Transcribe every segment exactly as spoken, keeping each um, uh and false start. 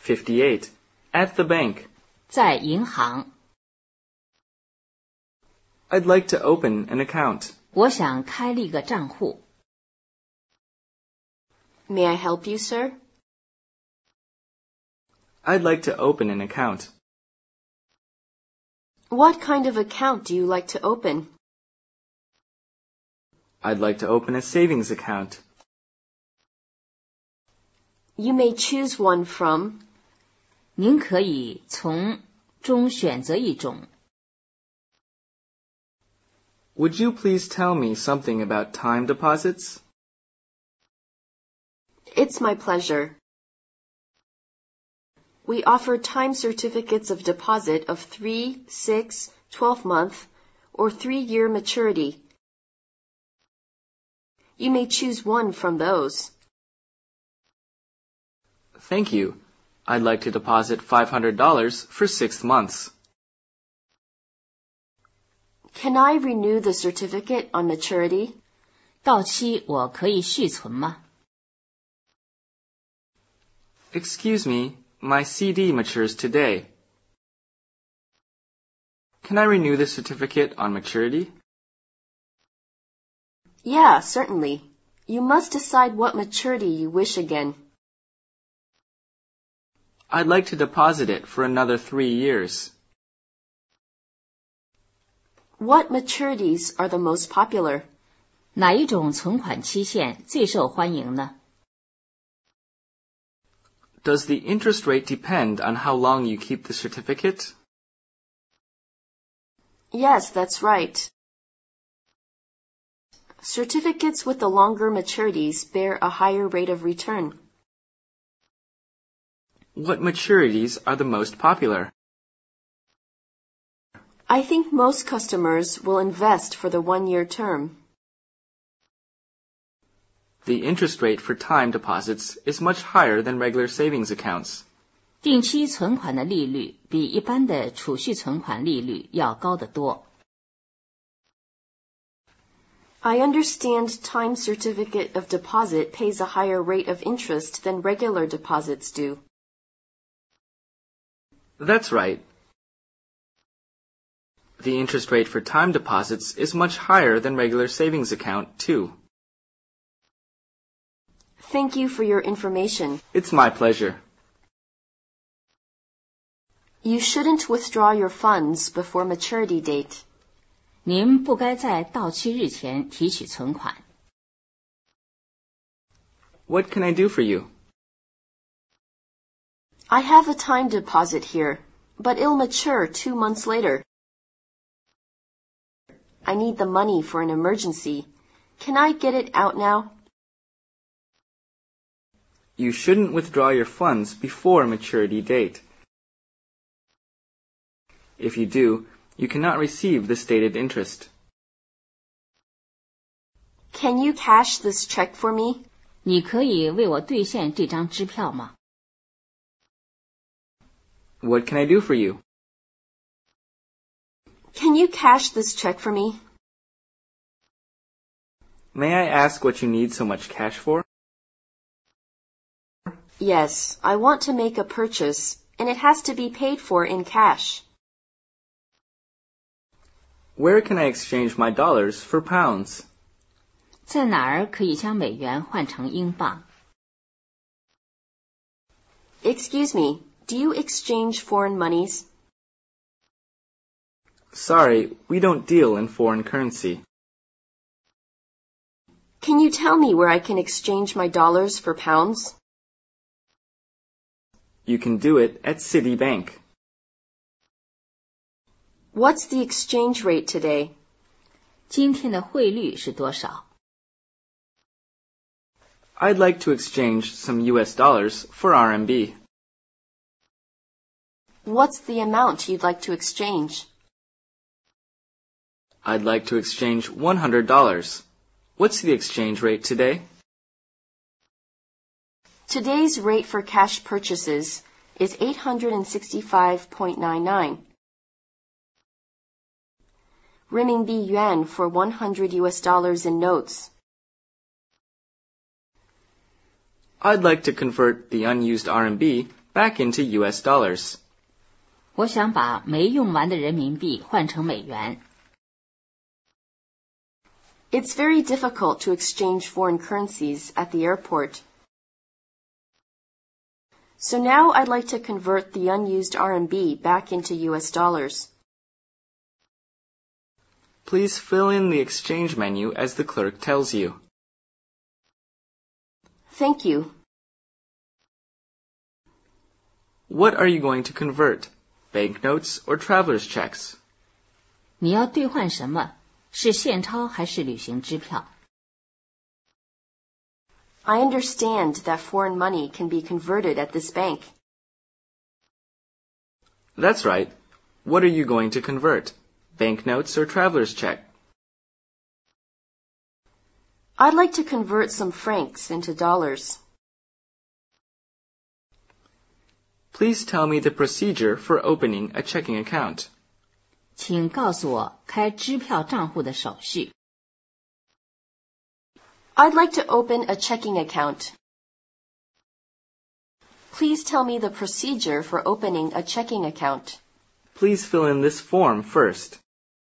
fifty-eight. At the bank. 在银行。 I'd like to open an account. 我想开立个账户。 May I help you, sir? I'd like to open an account. What kind of account do you like to open? I'd like to open a savings account. You may choose one from. 您可以从中选择一种。 Would you please tell me something about time deposits? It's my pleasure. We offer time certificates of deposit of three, six, twelve month, or three-year maturity. You may choose one from those. Thank you. I'd like to deposit five hundred dollars for six months. Can I renew the certificate on maturity? 到期我可以续存吗？ Excuse me, my C D matures today. Can I renew the certificate on maturity? Yeah, certainly. You must decide what maturity you wish again. I'd like to deposit it for another three years. What maturities are the most popular? 哪一种存款期限最受欢迎呢？ Does the interest rate depend on how long you keep the certificate? Yes, that's right. Certificates with the longer maturities bear a higher rate of return. What maturities are the most popular? I think most customers will invest for the one-year term. The interest rate for time deposits is much higher than regular savings accounts. 定期存款的利率比一般的储蓄存款利率要高得多。 I understand time certificate of deposit pays a higher rate of interest than regular deposits do. That's right. The interest rate for time deposits is much higher than regular savings account, too. Thank you for your information. It's my pleasure. You shouldn't withdraw your funds before maturity date. 您不该在到期日前提取存款。 What can I do for you? I have a time deposit here, but it'll mature two months later. I need the money for an emergency. Can I get it out now? You shouldn't withdraw your funds before maturity date. If you do, you cannot receive the stated interest. Can you cash this check for me? 你可以为我兑现这张支票吗？ What can I do for you? Can you cash this check for me? May I ask what you need so much cash for? Yes, I want to make a purchase, and it has to be paid for in cash. Where can I exchange my dollars for pounds? 在哪儿可以将美元换成英镑？ Excuse me, do you exchange foreign monies? Sorry, we don't deal in foreign currency. Can you tell me where I can exchange my dollars for pounds? You can do it at Citibank. What's the exchange rate today? 今天的汇率是多少？ I'd like to exchange some U S dollars for R M B. What's the amount you'd like to exchange? I'd like to exchange one hundred dollars. What's the exchange rate today? Today's rate for cash purchases is eight hundred sixty-five point nine nine. Renminbi yuan for one hundred U S dollars in notes. I'd like to convert the unused R M B back into U S dollars. 我想把没用完的人民币换成美元。 It's very difficult to exchange foreign currencies at the airport. So now I'd like to convert the unused R M B back into U S dollars. Please fill in the exchange menu as the clerk tells you. Thank you. What are you going to convert? Banknotes or traveler's checks? 你要兑换什么？是现钞还是旅行支票？ I understand that foreign money can be converted at this bank. That's right. What are you going to convert? Banknotes or traveler's check? I'd like to convert some francs into dollars. Please tell me the procedure for opening a checking account. 请告诉我开支票账户的手续。 I'd like to open a checking account. Please tell me the procedure for opening a checking account. Please fill in this form first.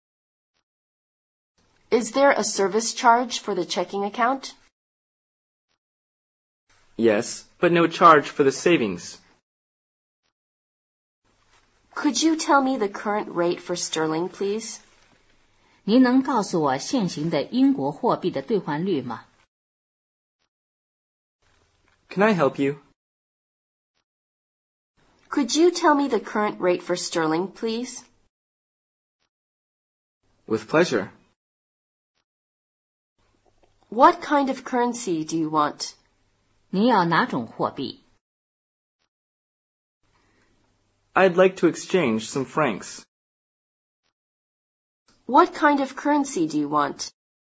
Is there a service charge for the checking account? Yes, but no charge for the savings. Could you tell me the current rate for sterling, please? 您能告诉我现行的英国货币的兑换率吗？ Can I help you? Could you tell me the current rate for sterling, please? With pleasure. What kind of currency do you want? 您要哪种货币？ I'd like to exchange some francs. What kind of currency do you want?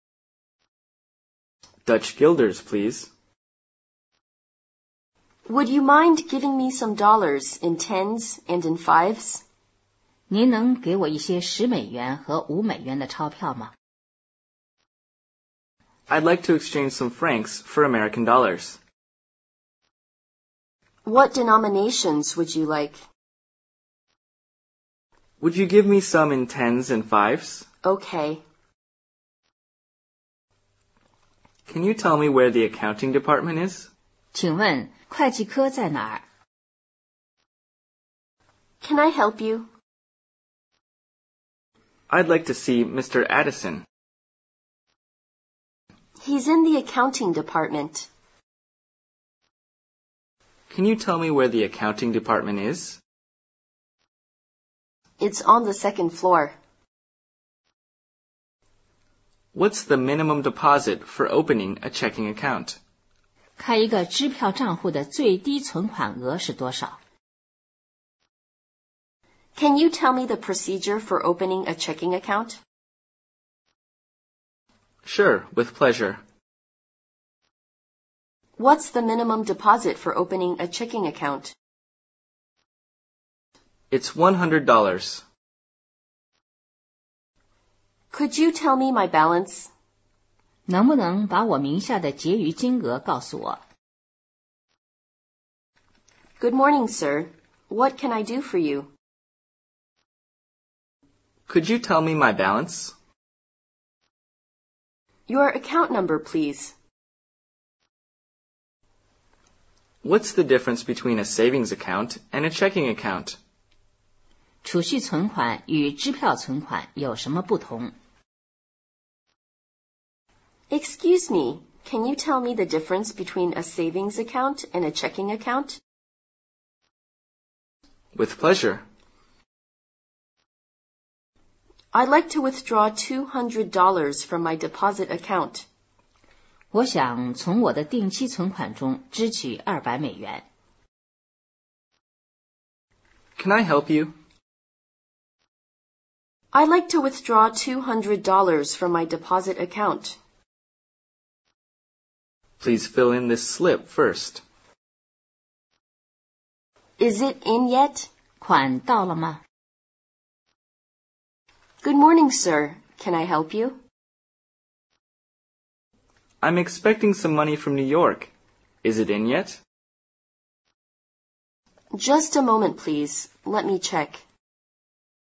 Dutch guilders, please. Would you mind giving me some dollars in tens and in fives? 您能给我一些十美元和五美元的钞票吗？ I'd like to exchange some francs for American dollars. What denominations would you like? Would you give me some in tens and fives? Okay. Can you tell me where the accounting department is? 请问会计科在哪儿？ Can I help you? I'd like to see Mister Addison. He's in the accounting department. Can you tell me where the accounting department is? It's on the second floor. What's the minimum deposit for opening a checking account? 开一个支票账户的最低存款额是多少？ Can you tell me the procedure for opening a checking account? Sure, with pleasure. What's the minimum deposit for opening a checking account? It's one hundred dollars. Could you tell me my balance? 能不能把我名下的结余金额告诉我？ Good morning, sir. What can I do for you? Could you tell me my balance? Your account number, please. What's the difference between a savings account and a checking account? 储蓄存款与支票存款有什么不同？ Excuse me, can you tell me the difference between a savings account and a checking account? With pleasure. I'd like to withdraw two hundred dollars from my deposit account. 我想从我的定期存款中支取二百美元。 Can I help you? I'd like to withdraw two hundred dollars from my deposit account. Please fill in this slip first. Is it in yet? 款到了吗？ Good morning, sir. Can I help you? I'm expecting some money from New York. Is it in yet? Just a moment, please. Let me check.